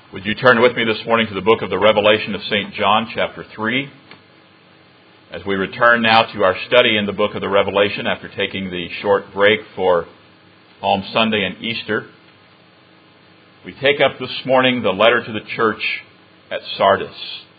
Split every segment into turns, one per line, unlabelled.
Would you turn with me this morning to the book of the Revelation of St. John, chapter 3, as we return now to our study in the book of the Revelation after taking the short break for Palm Sunday and Easter. We take up this morning the letter to the church at Sardis.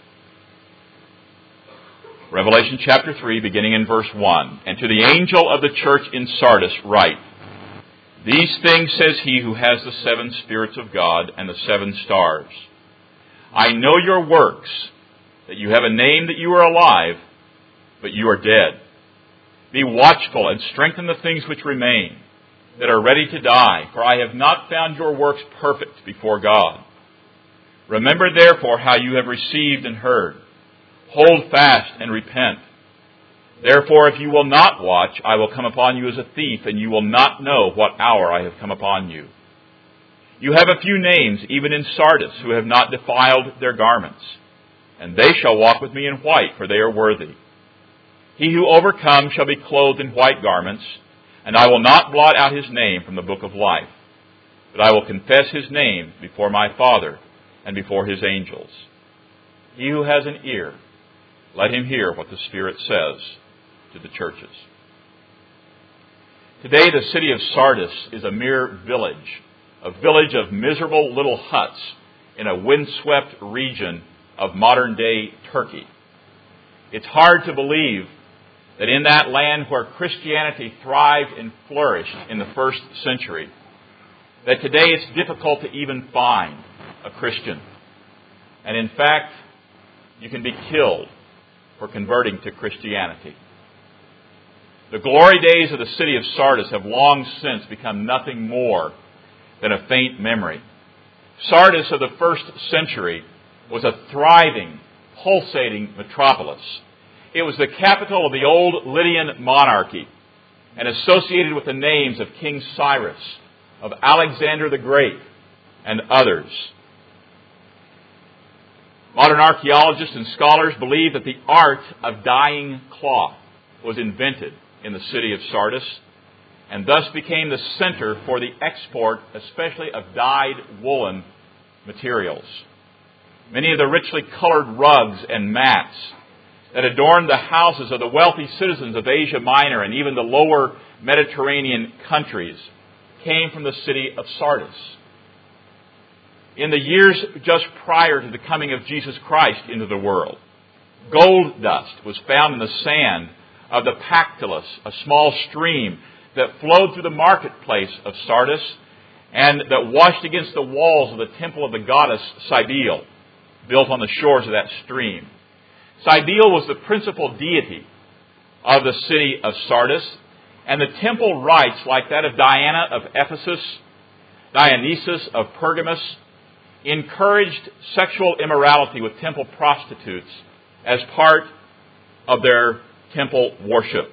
Revelation chapter 3, beginning in verse 1. And to the angel of the church in Sardis write, These things says he who has the 7 spirits of God and the 7 stars. I know your works, that you have a name that you are alive, but you are dead. Be watchful and strengthen the things which remain, that are ready to die, for I have not found your works perfect before God. Remember therefore how you have received and heard. Hold fast and repent. Therefore, if you will not watch, I will come upon you as a thief, and you will not know what hour I have come upon you. You have a few names, even in Sardis, who have not defiled their garments, and they shall walk with me in white, for they are worthy. He who overcomes shall be clothed in white garments, and I will not blot out his name from the book of life, but I will confess his name before my Father and before his angels. He who has an ear, let him hear what the Spirit says to the churches. Today, the city of Sardis is a mere village, a village of miserable little huts in a windswept region of modern-day Turkey. It's hard to believe that in that land where Christianity thrived and flourished in the first century, that today it's difficult to even find a Christian. And in fact, you can be killed for converting to Christianity. The glory days of the city of Sardis have long since become nothing more than a faint memory. Sardis of the first century was a thriving, pulsating metropolis. It was the capital of the old Lydian monarchy and associated with the names of King Cyrus, of Alexander the Great, and others. Modern archaeologists and scholars believe that the art of dyeing cloth was invented in the city of Sardis, and thus became the center for the export, especially of dyed woolen materials. Many of the richly colored rugs and mats that adorned the houses of the wealthy citizens of Asia Minor and even the lower Mediterranean countries came from the city of Sardis. In the years just prior to the coming of Jesus Christ into the world, gold dust was found in the sand of the Pactolus, a small stream that flowed through the marketplace of Sardis and that washed against the walls of the temple of the goddess Cybele, built on the shores of that stream. Cybele was the principal deity of the city of Sardis, and the temple rites, like that of Diana of Ephesus, Dionysus of Pergamus, encouraged sexual immorality with temple prostitutes as part of their temple worship.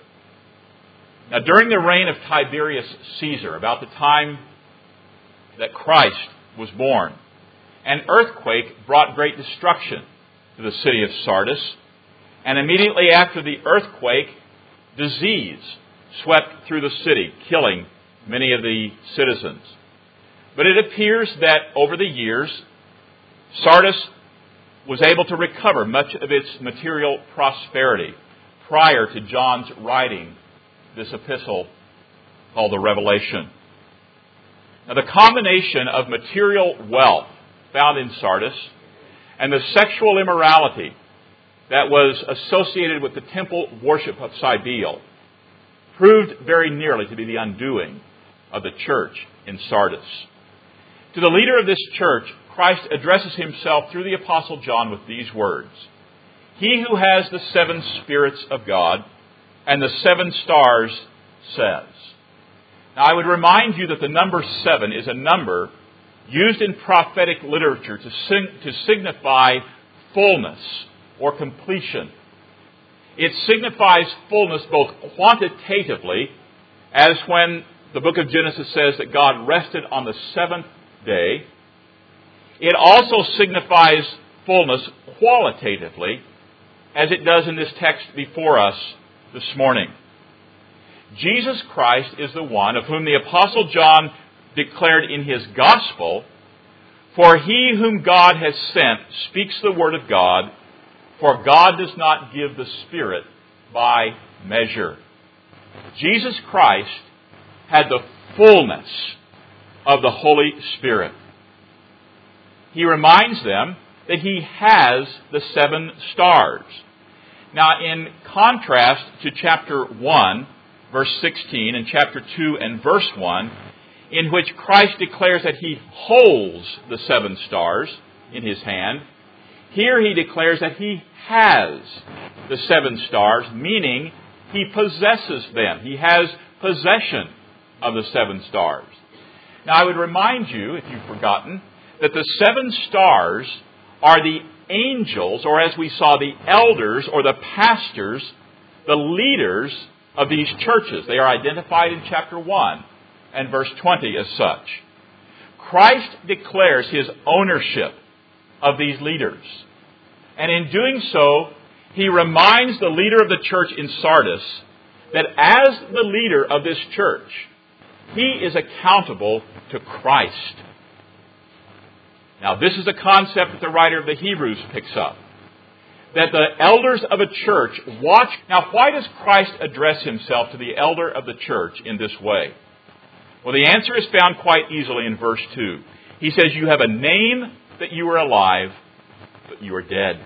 Now, during the reign of Tiberius Caesar, about the time that Christ was born, an earthquake brought great destruction to the city of Sardis, and immediately after the earthquake, disease swept through the city, killing many of the citizens. But it appears that over the years, Sardis was able to recover much of its material prosperity prior to John's writing this epistle called the Revelation. Now, the combination of material wealth found in Sardis and the sexual immorality that was associated with the temple worship of Cybele proved very nearly to be the undoing of the church in Sardis. To the leader of this church, Christ addresses himself through the Apostle John with these words. He who has the 7 spirits of God and the 7 stars says. Now, I would remind you that the number 7 is a number used in prophetic literature to signify fullness or completion. It signifies fullness both quantitatively, as when the book of Genesis says that God rested on the 7th day. It also signifies fullness qualitatively, as it does in this text before us this morning. Jesus Christ is the one of whom the Apostle John declared in his gospel, For he whom God has sent speaks the word of God, for God does not give the Spirit by measure. Jesus Christ had the fullness of the Holy Spirit. He reminds them that He has the 7 stars. Now, in contrast to chapter 1, verse 16, and chapter 2 and verse 1, in which Christ declares that He holds the 7 stars in His hand, here He declares that He has the 7 stars, meaning He possesses them. He has possession of the 7 stars. Now, I would remind you, if you've forgotten, that the 7 stars are the angels, or as we saw, the elders or the pastors, the leaders of these churches. They are identified in chapter 1 and verse 20 as such. Christ declares His ownership of these leaders. And in doing so, He reminds the leader of the church in Sardis that as the leader of this church, he is accountable to Christ. Now, this is a concept that the writer of the Hebrews picks up. That the elders of a church watch. Now, why does Christ address Himself to the elder of the church in this way? Well, the answer is found quite easily in verse 2. He says, "You have a name that you are alive, but you are dead."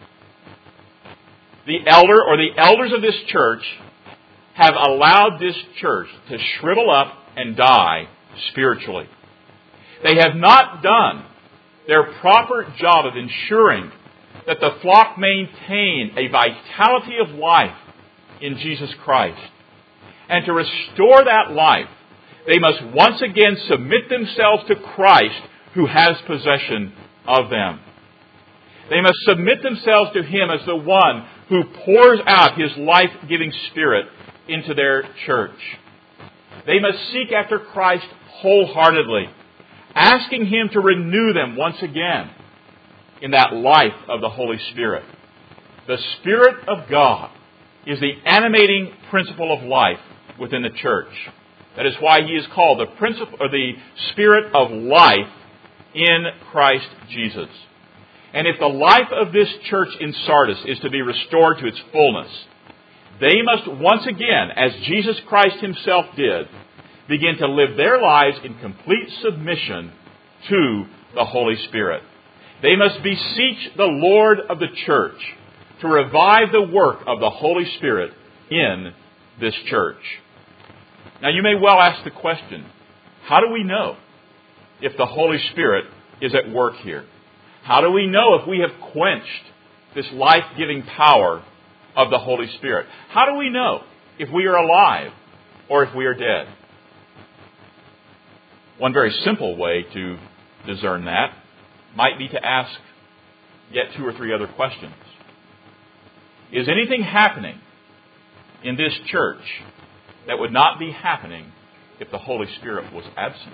The elder or the elders of this church have allowed this church to shrivel up and die spiritually. They have not done their proper job of ensuring that the flock maintain a vitality of life in Jesus Christ. And to restore that life, they must once again submit themselves to Christ, who has possession of them. They must submit themselves to Him as the one who pours out His life-giving Spirit into their church. They must seek after Christ wholeheartedly, asking Him to renew them once again in that life of the Holy Spirit. The Spirit of God is the animating principle of life within the church. That is why He is called the principle, or the Spirit of life in Christ Jesus. And if the life of this church in Sardis is to be restored to its fullness, they must once again, as Jesus Christ Himself did, begin to live their lives in complete submission to the Holy Spirit. They must beseech the Lord of the church to revive the work of the Holy Spirit in this church. Now, you may well ask the question, how do we know if the Holy Spirit is at work here? How do we know if we have quenched this life-giving power of the Holy Spirit? How do we know if we are alive or if we are dead? One very simple way to discern that might be to ask yet 2 or 3 other questions. Is anything happening in this church that would not be happening if the Holy Spirit was absent?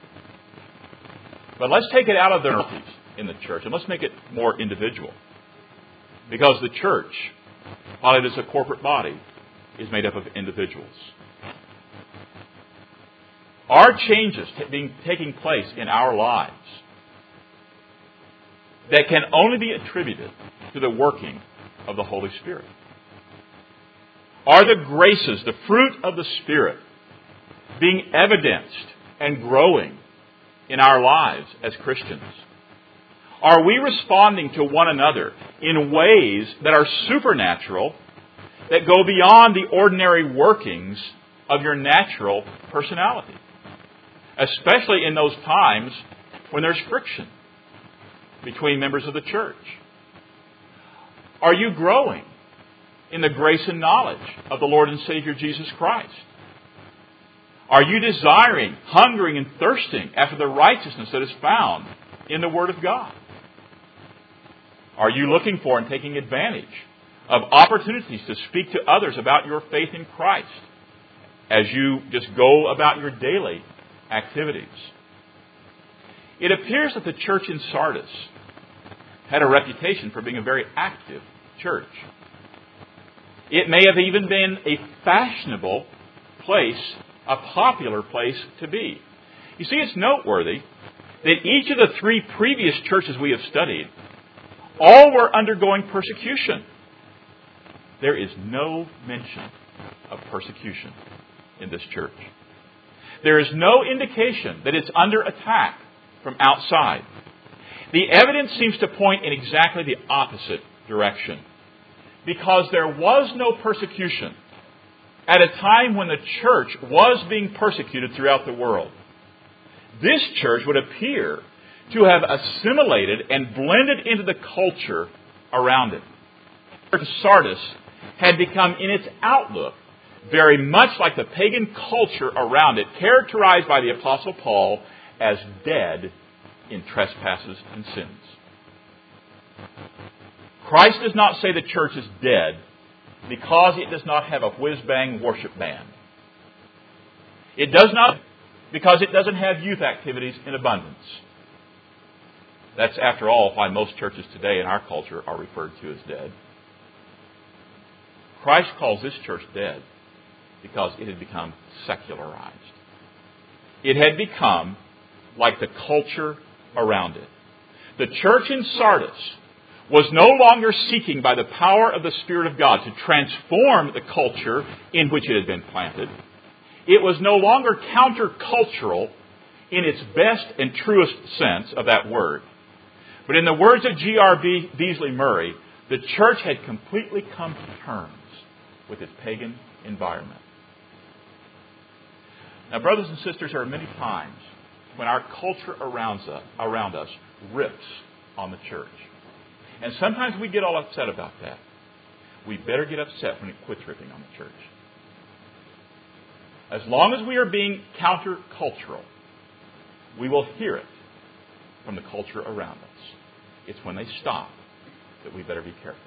But let's take it out of the hierarchies in the church and let's make it more individual. Because the church, while it is a corporate body, is made up of individuals. Are changes taking place in our lives that can only be attributed to the working of the Holy Spirit? Are the graces, the fruit of the Spirit, being evidenced and growing in our lives as Christians? Are we responding to one another in ways that are supernatural, that go beyond the ordinary workings of your natural personality? Especially in those times when there's friction between members of the church. Are you growing in the grace and knowledge of the Lord and Savior Jesus Christ? Are you desiring, hungering, and thirsting after the righteousness that is found in the Word of God? Are you looking for and taking advantage of opportunities to speak to others about your faith in Christ as you just go about your daily activities? It appears that the church in Sardis had a reputation for being a very active church. It may have even been a fashionable place, a popular place to be. You see, it's noteworthy that each of the three previous churches we have studied, all were undergoing persecution. There is no mention of persecution in this church. There is no indication that it's under attack from outside. The evidence seems to point in exactly the opposite direction. Because there was no persecution at a time when the church was being persecuted throughout the world, this church would appear to have assimilated and blended into the culture around it. The church of Sardis had become, in its outlook, very much like the pagan culture around it, characterized by the Apostle Paul as dead in trespasses and sins. Christ does not say the church is dead because it does not have a whiz-bang worship band. It does not because it doesn't have youth activities in abundance. That's, after all, why most churches today in our culture are referred to as dead. Christ calls this church dead because it had become secularized. It had become like the culture around it. The church in Sardis was no longer seeking by the power of the Spirit of God to transform the culture in which it had been planted. It was no longer countercultural in its best and truest sense of that word. But in the words of G.R. Beasley Murray, the church had completely come to terms with its pagan environment. Now, brothers and sisters, there are many times when our culture around us rips on the church. And sometimes we get all upset about that. We better get upset when it quits ripping on the church. As long as we are being countercultural, we will hear it from the culture around us. It's when they stop that we better be careful.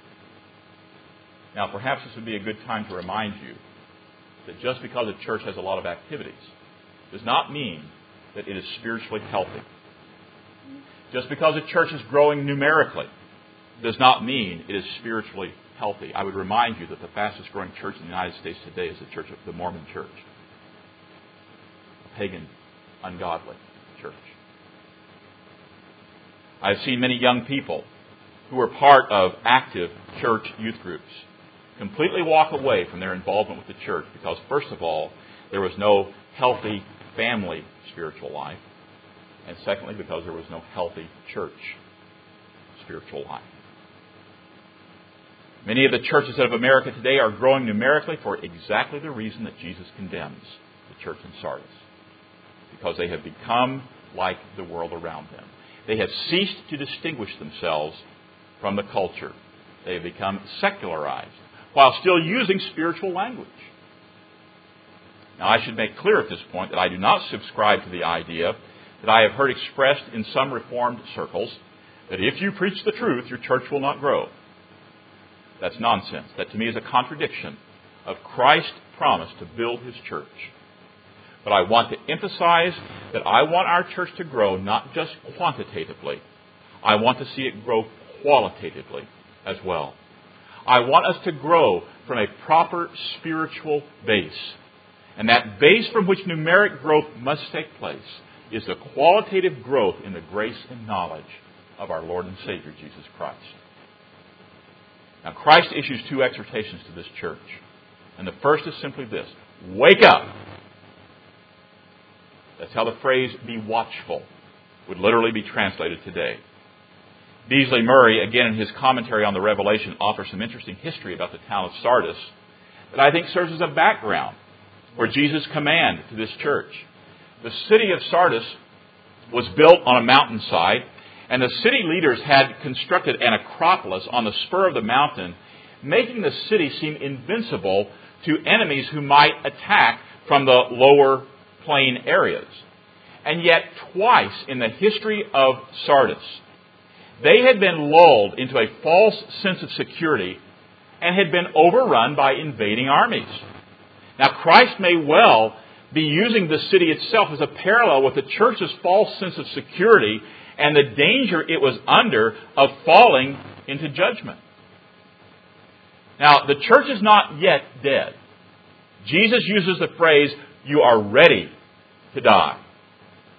Now, perhaps this would be a good time to remind you that just because a church has a lot of activities does not mean that it is spiritually healthy. Just because a church is growing numerically does not mean it is spiritually healthy. I would remind you that the fastest growing church in the United States today is the Church of the Mormon Church. A pagan, ungodly church. I've seen many young people who are part of active church youth groups completely walk away from their involvement with the church because, first of all, there was no healthy family spiritual life, and secondly, because there was no healthy church spiritual life. Many of the churches of America today are growing numerically for exactly the reason that Jesus condemns the church in Sardis. Because they have become like the world around them. They have ceased to distinguish themselves from the culture. They have become secularized while still using spiritual language. Now, I should make clear at this point that I do not subscribe to the idea that I have heard expressed in some Reformed circles that if you preach the truth, your church will not grow. That's nonsense. That to me is a contradiction of Christ's promise to build His church. But I want to emphasize that I want our church to grow not just quantitatively. I want to see it grow qualitatively as well. I want us to grow from a proper spiritual base. And that base from which numeric growth must take place is the qualitative growth in the grace and knowledge of our Lord and Savior, Jesus Christ. Now, Christ issues two exhortations to this church. And the first is simply this: wake up! That's how the phrase, be watchful, would literally be translated today. Beasley Murray, again in his commentary on the Revelation, offers some interesting history about the town of Sardis that I think serves as a background for Jesus' command to this church. The city of Sardis was built on a mountainside, and the city leaders had constructed an acropolis on the spur of the mountain, making the city seem invincible to enemies who might attack from the lower plain areas. And yet, twice in the history of Sardis, they had been lulled into a false sense of security and had been overrun by invading armies. Now, Christ may well be using the city itself as a parallel with the church's false sense of security and the danger it was under of falling into judgment. Now, the church is not yet dead. Jesus uses the phrase, you are ready to die.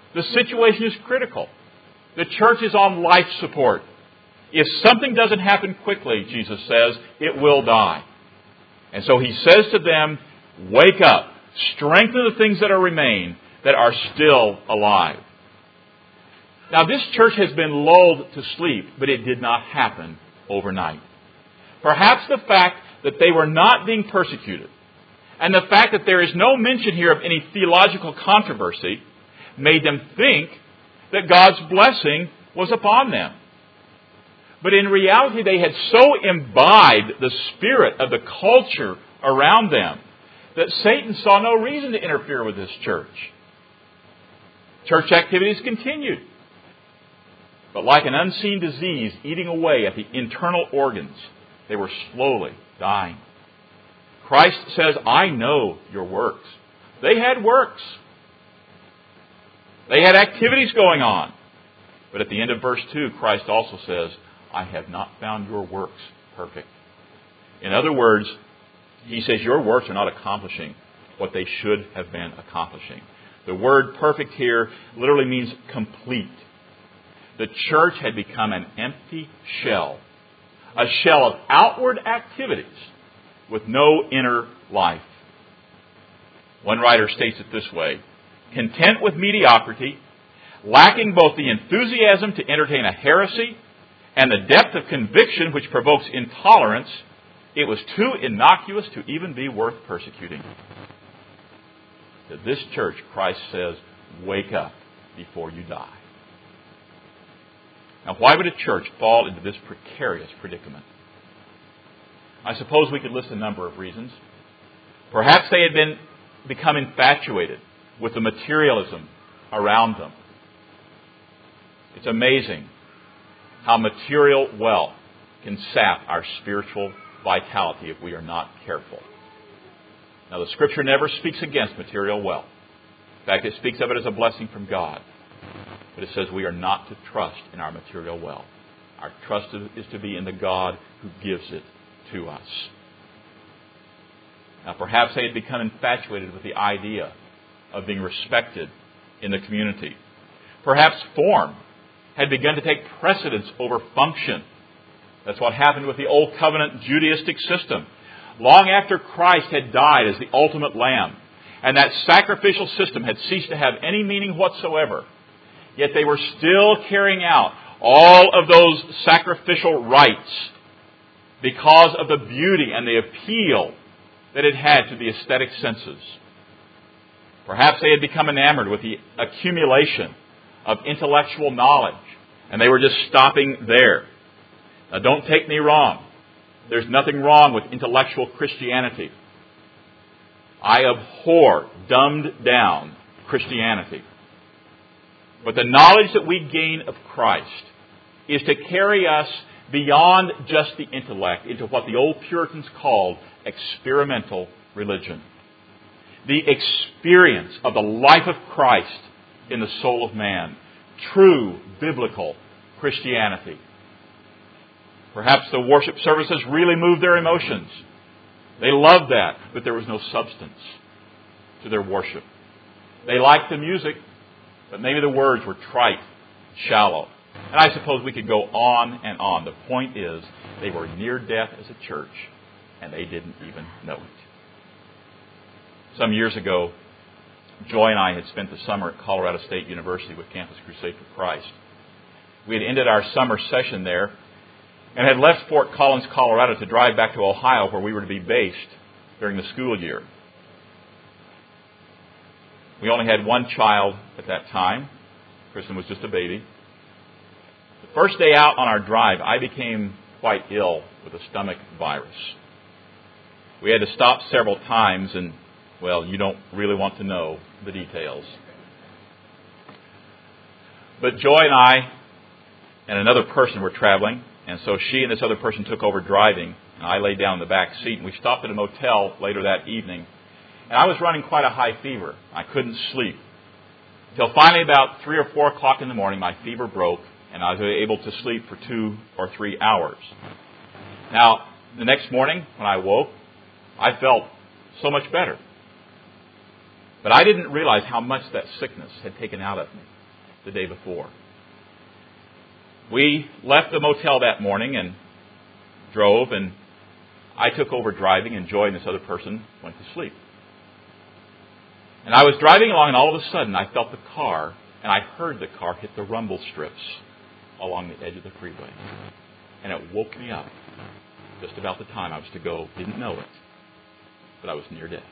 The situation is critical. The church is on life support. If something doesn't happen quickly, Jesus says, it will die. And so He says to them, wake up, strengthen the things that remain, that are still alive. Now, this church has been lulled to sleep, but it did not happen overnight. Perhaps the fact that they were not being persecuted, and the fact that there is no mention here of any theological controversy, made them think that God's blessing was upon them. But in reality, they had so imbibed the spirit of the culture around them that Satan saw no reason to interfere with this church. Church activities continued. But like an unseen disease eating away at the internal organs, they were slowly dying. Christ says, I know your works. They had works. They had activities going on. But at the end of verse 2, Christ also says, I have not found your works perfect. In other words, He says your works are not accomplishing what they should have been accomplishing. The word perfect here literally means complete. The church had become an empty shell. A shell of outward activities with no inner life. One writer states it this way: content with mediocrity, lacking both the enthusiasm to entertain a heresy and the depth of conviction which provokes intolerance, it was too innocuous to even be worth persecuting. To this church, Christ says, wake up before you die. Now, why would a church fall into this precarious predicament? I suppose we could list a number of reasons. Perhaps they had become infatuated with the materialism around them. It's amazing how material wealth can sap our spiritual vitality if we are not careful. Now, the Scripture never speaks against material wealth. In fact, it speaks of it as a blessing from God. But it says we are not to trust in our material wealth. Our trust is to be in the God who gives it to us. Now, perhaps they had become infatuated with the idea of being respected in the community. Perhaps form had begun to take precedence over function. That's what happened with the Old Covenant Judaistic system. Long after Christ had died as the ultimate lamb, and that sacrificial system had ceased to have any meaning whatsoever, yet they were still carrying out all of those sacrificial rites because of the beauty and the appeal that it had to the aesthetic senses. Perhaps they had become enamored with the accumulation of intellectual knowledge, and they were just stopping there. Now, don't take me wrong. There's nothing wrong with intellectual Christianity. I abhor dumbed down Christianity. But the knowledge that we gain of Christ is to carry us beyond just the intellect into what the old Puritans called experimental religion. The experience of the life of Christ in the soul of man. True biblical Christianity. Perhaps the worship services really moved their emotions. They loved that, but there was no substance to their worship. They liked the music, but maybe the words were trite, shallow. And I suppose we could go on and on. The point is, they were near death as a church, and they didn't even know it. Some years ago, Joy and I had spent the summer at Colorado State University with Campus Crusade for Christ. We had ended our summer session there and had left Fort Collins, Colorado to drive back to Ohio where we were to be based during the school year. We only had one child at that time. Kristen was just a baby. The first day out on our drive, I became quite ill with a stomach virus. We had to stop several times and, well, you don't really want to know the details. But Joy and I and another person were traveling, and so she and this other person took over driving, and I laid down in the back seat, and we stopped at a motel later that evening. And I was running quite a high fever. I couldn't sleep. Until finally about 3 or 4 o'clock in the morning, my fever broke, and I was able to sleep for 2 or 3 hours. Now, the next morning, when I woke, I felt so much better. But I didn't realize how much that sickness had taken out of me. the day before. We left the motel that morning and drove, and I took over driving, and Joy and this other person went to sleep. And I was driving along, and all of a sudden I felt the car, and I heard the car hit the rumble strips along the edge of the freeway. And it woke me up just about the time I was to go. Didn't know it, but I was near death.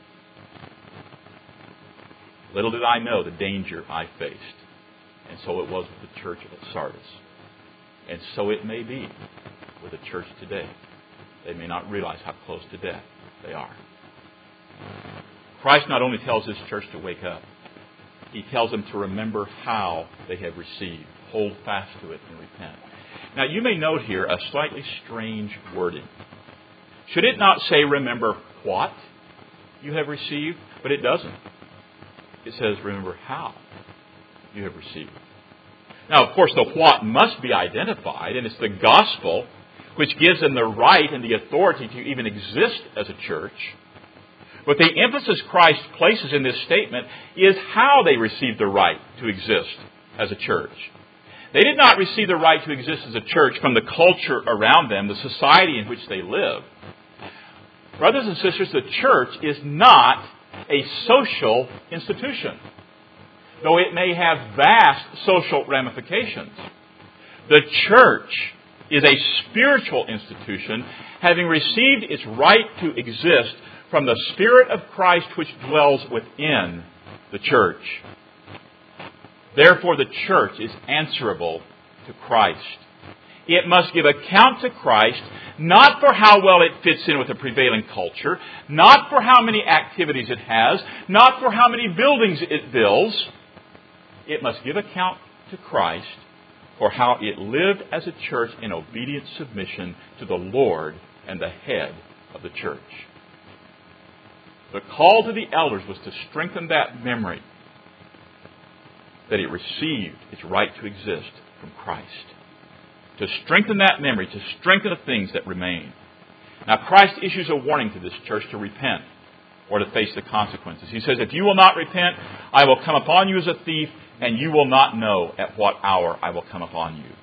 Little did I know the danger I faced. And so it was with the church at Sardis. And so it may be with the church today. They may not realize how close to death they are. Christ not only tells this church to wake up, He tells them to remember how they have received. Hold fast to it and repent. Now, you may note here a slightly strange wording. Should it not say, remember what you have received? But it doesn't. It says, remember how you have received. Now, of course, the what must be identified, and it's the gospel which gives them the right and the authority to even exist as a church. But the emphasis Christ places in this statement is how they received the right to exist as a church. They did not receive the right to exist as a church from the culture around them, the society in which they live. Brothers and sisters, the church is not a social institution, though it may have vast social ramifications. The church is a spiritual institution, having received its right to exist from the Spirit of Christ which dwells within the church. Therefore, the church is answerable to Christ. It must give account to Christ, not for how well it fits in with the prevailing culture, not for how many activities it has, not for how many buildings it builds. It must give account to Christ for how it lived as a church in obedient submission to the Lord and the head of the church. The call to the elders was to strengthen that memory that it received its right to exist from Christ. To strengthen that memory, to strengthen the things that remain. Now, Christ issues a warning to this church to repent or to face the consequences. He says, if you will not repent, I will come upon you as a thief, and you will not know at what hour I will come upon you.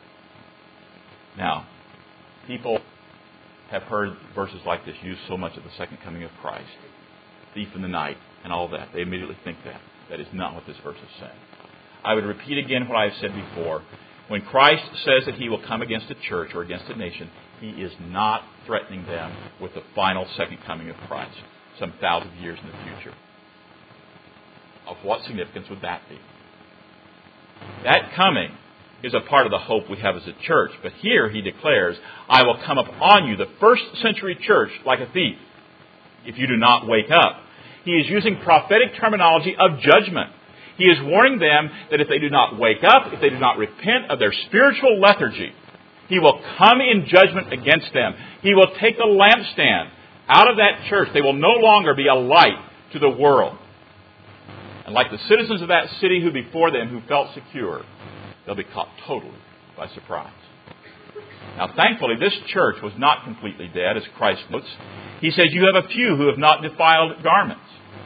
Now, people have heard verses like this used so much at the second coming of Christ. Thief in the night and all that. They immediately think that. That is not what this verse is saying. I would repeat again what I have said before. When Christ says that He will come against a church or against a nation, He is not threatening them with the final second coming of Christ, some 1,000 years in the future. Of what significance would that be? That coming is a part of the hope we have as a church. But here He declares, I will come upon you, the first century church, like a thief, if you do not wake up. He is using prophetic terminology of judgment. He is warning them that if they do not wake up, if they do not repent of their spiritual lethargy, He will come in judgment against them. He will take the lampstand out of that church. They will no longer be a light to the world. And like the citizens of that city who before them who felt secure, they'll be caught totally by surprise. Now, thankfully, this church was not completely dead, as Christ notes. He says, you have a few who have not defiled garments.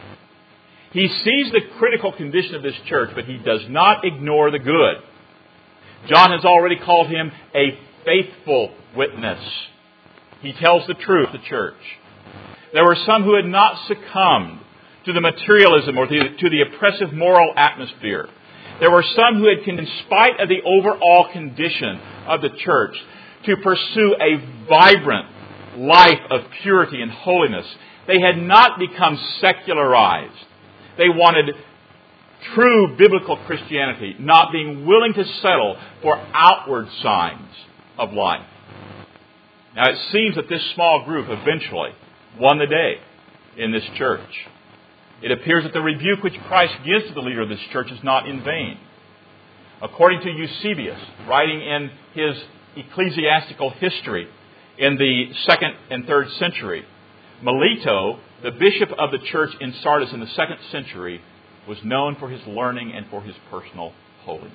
He sees the critical condition of this church, but He does not ignore the good. John has already called him a faithful witness. He tells the truth to the church. There were some who had not succumbed to the materialism or to the oppressive moral atmosphere. There were some who had, in spite of the overall condition of the church, to pursue a vibrant life of purity and holiness. They had not become secularized. They wanted true biblical Christianity, not being willing to settle for outward signs of life. Now, it seems that this small group eventually won the day in this church. It appears that the rebuke which Christ gives to the leader of this church is not in vain. According to Eusebius, writing in his ecclesiastical history in the 2nd and 3rd century, Melito, the bishop of the church in Sardis in the 2nd century, was known for his learning and for his personal holiness.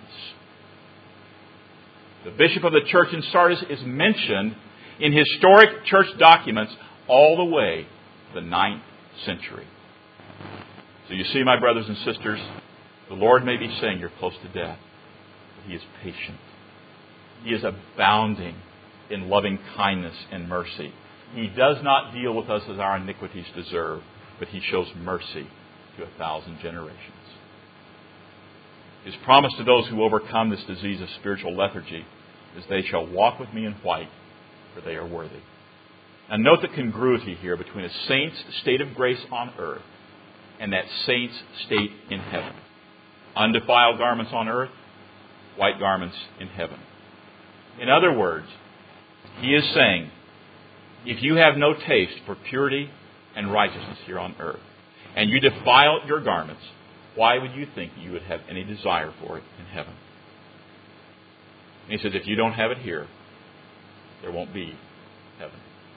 The bishop of the church in Sardis is mentioned in historic church documents all the way to the 9th century. So you see, my brothers and sisters, the Lord may be saying you're close to death. He is patient. He is abounding in loving kindness and mercy. He does not deal with us as our iniquities deserve, but He shows mercy to 1,000 generations. His promise to those who overcome this disease of spiritual lethargy is they shall walk with me in white, for they are worthy. Now note the congruity here between a saint's state of grace on earth and that saint's state in heaven. Undefiled garments on earth, white garments in heaven. In other words, he is saying, if you have no taste for purity and righteousness here on earth, and you defile your garments, why would you think you would have any desire for it in heaven? And he says, if you don't have it here, there won't be heaven.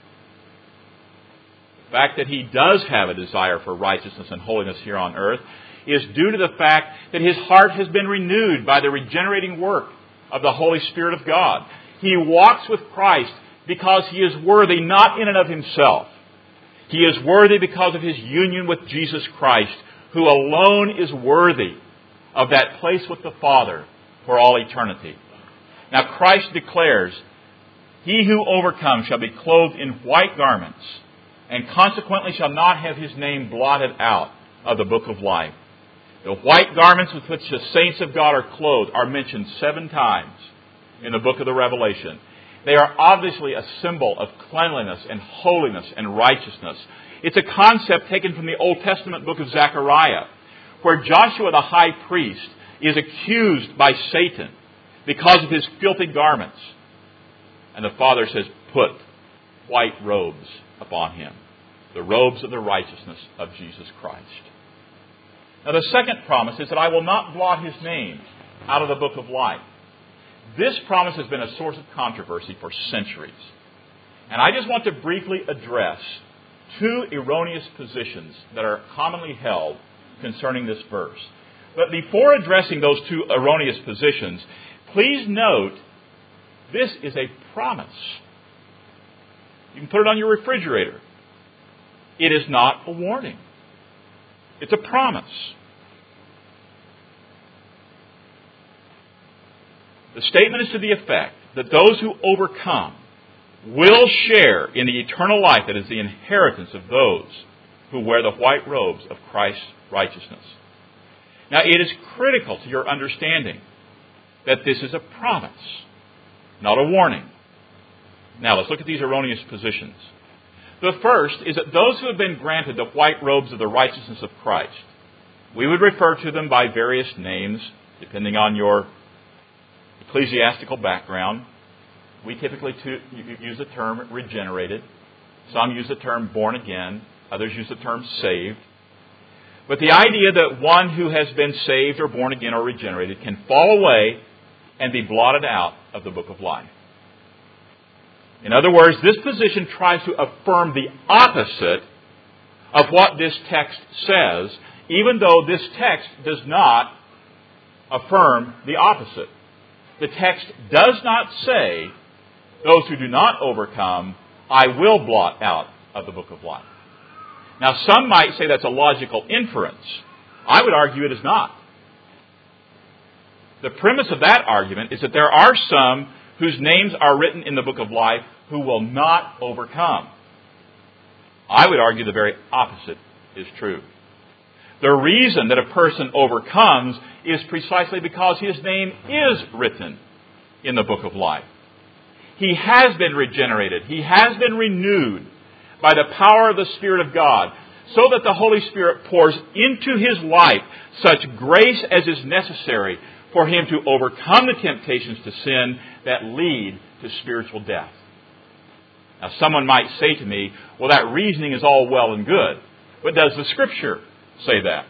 The fact that he does have a desire for righteousness and holiness here on earth is due to the fact that his heart has been renewed by the regenerating work of the Holy Spirit of God. He walks with Christ because he is worthy, not in and of himself. He is worthy because of his union with Jesus Christ, who alone is worthy of that place with the Father for all eternity. Now Christ declares, he who overcomes shall be clothed in white garments, and consequently shall not have his name blotted out of the book of life. The white garments with which the saints of God are clothed are mentioned 7 times in the book of the Revelation. They are obviously a symbol of cleanliness and holiness and righteousness. It's a concept taken from the Old Testament book of Zechariah, where Joshua the high priest is accused by Satan because of his filthy garments. And the Father says, put white robes upon him, the robes of the righteousness of Jesus Christ. Now the second promise is that I will not blot his name out of the book of life. This promise has been a source of controversy for centuries. And I just want to briefly address 2 erroneous positions that are commonly held concerning this verse. But before addressing those 2 erroneous positions, please note this is a promise. You can put it on your refrigerator. It is not a warning. It's a promise. The statement is to the effect that those who overcome will share in the eternal life that is the inheritance of those who wear the white robes of Christ's righteousness. Now, it is critical to your understanding that this is a promise, not a warning. Now, let's look at these erroneous positions. The first is that those who have been granted the white robes of the righteousness of Christ, we would refer to them by various names, depending on your ecclesiastical background. We typically use the term regenerated. Some use the term born again. Others use the term saved. But the idea that one who has been saved or born again or regenerated can fall away and be blotted out of the book of life. In other words, this position tries to affirm the opposite of what this text says, even though this text does not affirm the opposite. The text does not say, those who do not overcome, I will blot out of the book of life. Now, some might say that's a logical inference. I would argue it is not. The premise of that argument is that there are some whose names are written in the book of life who will not overcome. I would argue the very opposite is true. The reason that a person overcomes is precisely because his name is written in the book of life. He has been regenerated. He has been renewed by the power of the Spirit of God, so that the Holy Spirit pours into his life such grace as is necessary for him to overcome the temptations to sin that lead to spiritual death. Now, someone might say to me, well, that reasoning is all well and good, but does the Scripture say that?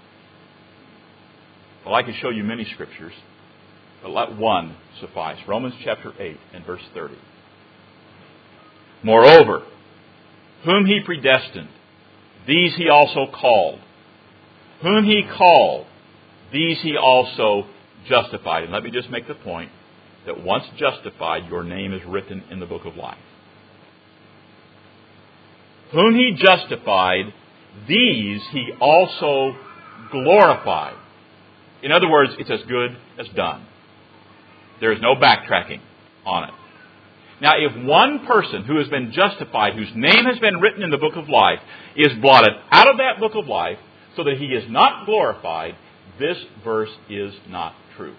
Well, I can show you many Scriptures, but let one suffice. Romans chapter 8 and verse 30. Moreover, whom he predestined, these he also called. Whom he called, these he also justified. And let me just make the point that once justified, your name is written in the book of life. Whom he justified, these he also glorified. In other words, it's as good as done. There is no backtracking on it. Now, if one person who has been justified, whose name has been written in the book of life, is blotted out of that book of life so that he is not glorified, this verse is not true.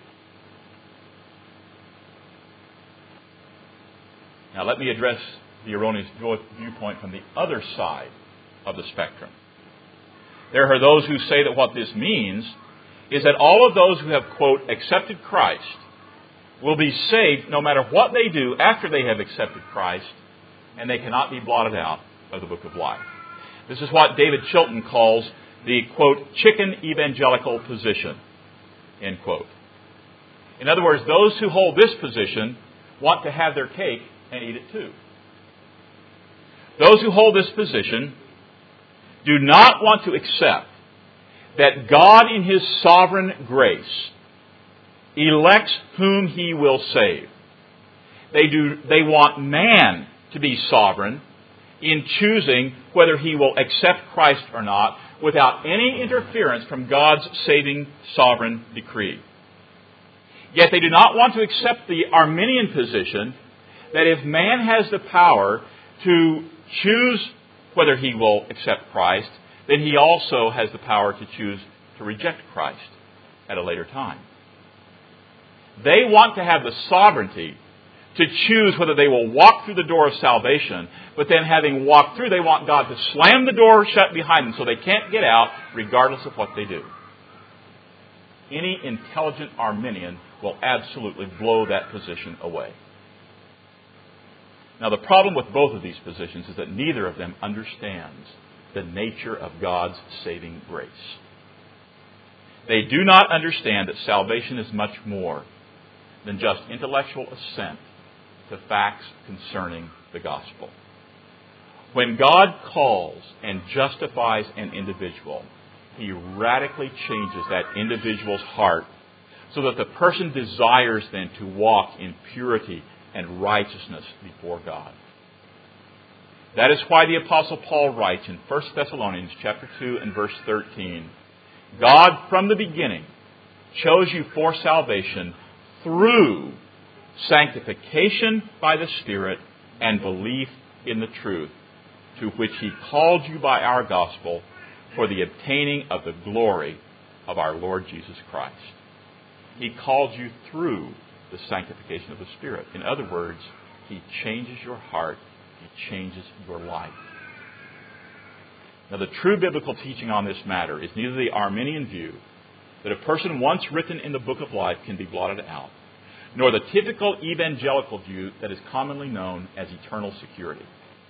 Now, let me address the erroneous viewpoint from the other side of the spectrum. There are those who say that what this means is that all of those who have, quote, accepted Christ will be saved no matter what they do after they have accepted Christ, and they cannot be blotted out of the book of life. This is what David Chilton calls the, quote, chicken evangelical position, end quote. In other words, those who hold this position want to have their cake and eat it too. Those who hold this position do not want to accept that God in His sovereign grace elects whom He will save. They want man to be sovereign in choosing whether he will accept Christ or not without any interference from God's saving sovereign decree. Yet they do not want to accept the Arminian position that if man has the power to choose whether he will accept Christ, then he also has the power to choose to reject Christ at a later time. They want to have the sovereignty to choose whether they will walk through the door of salvation, but then having walked through, they want God to slam the door shut behind them so they can't get out regardless of what they do. Any intelligent Arminian will absolutely blow that position away. Now, the problem with both of these positions is that neither of them understands the nature of God's saving grace. They do not understand that salvation is much more than just intellectual assent to facts concerning the gospel. When God calls and justifies an individual, He radically changes that individual's heart so that the person desires then to walk in purity and righteousness before God. That is why the Apostle Paul writes in 1 Thessalonians chapter 2 and verse 13, God from the beginning chose you for salvation through sanctification by the Spirit and belief in the truth, to which He called you by our gospel for the obtaining of the glory of our Lord Jesus Christ. He called you through the sanctification of the Spirit. In other words, He changes your heart. He changes your life. Now, the true biblical teaching on this matter is neither the Arminian view that a person once written in the book of life can be blotted out, nor the typical evangelical view that is commonly known as eternal security.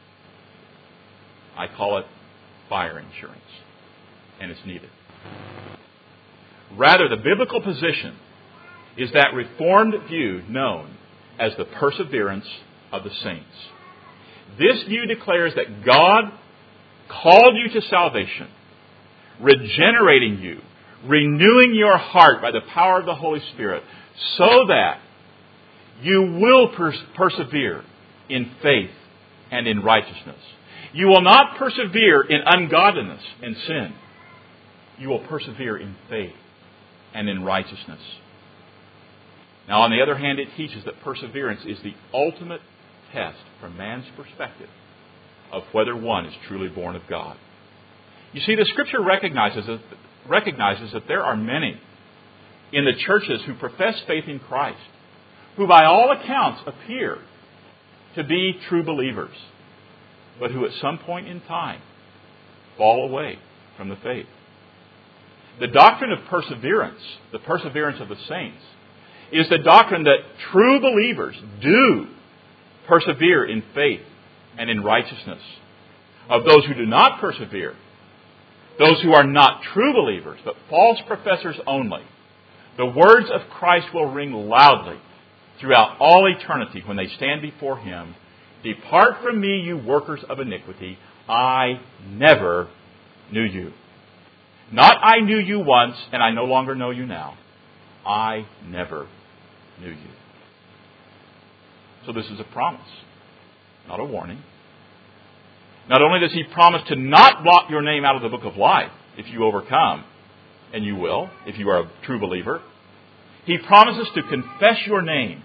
I call it fire insurance, and it's needed. Rather, the biblical position is that Reformed view known as the perseverance of the saints. This view declares that God called you to salvation, regenerating you, renewing your heart by the power of the Holy Spirit, so that you will persevere in faith and in righteousness. You will not persevere in ungodliness and sin. You will persevere in faith and in righteousness. Now, on the other hand, it teaches that perseverance is the ultimate test from man's perspective of whether one is truly born of God. You see, the Scripture recognizes that there are many in the churches who profess faith in Christ, who by all accounts appear to be true believers, but who at some point in time fall away from the faith. The doctrine of perseverance, the perseverance of the saints, is the doctrine that true believers do persevere in faith and in righteousness. Of those who do not persevere, those who are not true believers, but false professors only, the words of Christ will ring loudly throughout all eternity when they stand before Him. Depart from me, you workers of iniquity. I never knew you. Not I knew you once and I no longer know you now. I never knew you. So this is a promise, not a warning. Not only does He promise to not blot your name out of the book of life if you overcome, and you will if you are a true believer, He promises to confess your name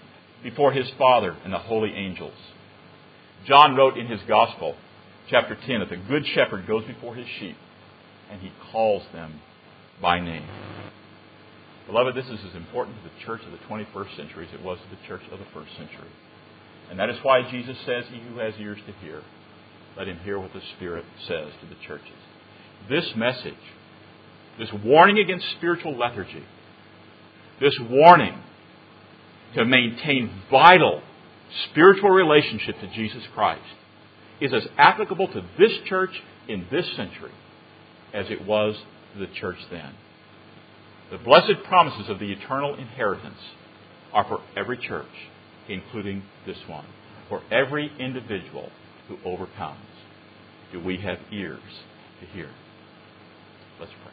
before His Father and the holy angels. John wrote in his Gospel, chapter 10, that the Good Shepherd goes before His sheep and He calls them by name. Beloved, this is as important to the church of the 21st century as it was to the church of the first century. And that is why Jesus says, "He who has ears to hear, let him hear what the Spirit says to the churches." This message, this warning against spiritual lethargy, this warning to maintain vital spiritual relationship to Jesus Christ, is as applicable to this church in this century as it was to the church then. The blessed promises of the eternal inheritance are for every church, including this one, for every individual who overcomes. Do we have ears to hear? Let's pray.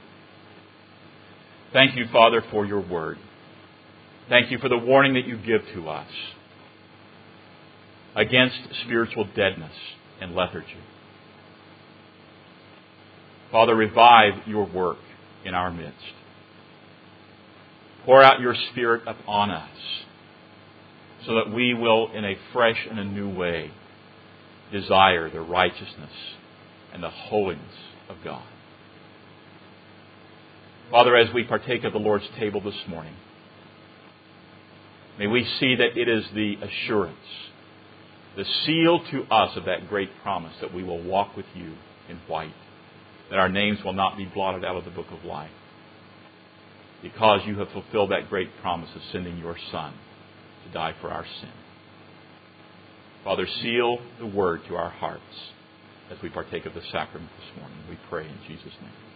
Thank you, Father, for your word. Thank you for the warning that you give to us against spiritual deadness and lethargy. Father, revive your work in our midst. Pour out your Spirit upon us so that we will, in a fresh and a new way, desire the righteousness and the holiness of God. Father, as we partake of the Lord's table this morning, may we see that it is the assurance, the seal to us of that great promise that we will walk with you in white, that our names will not be blotted out of the book of life, because you have fulfilled that great promise of sending your Son to die for our sin. Father, seal the word to our hearts as we partake of the sacrament this morning. We pray in Jesus' name.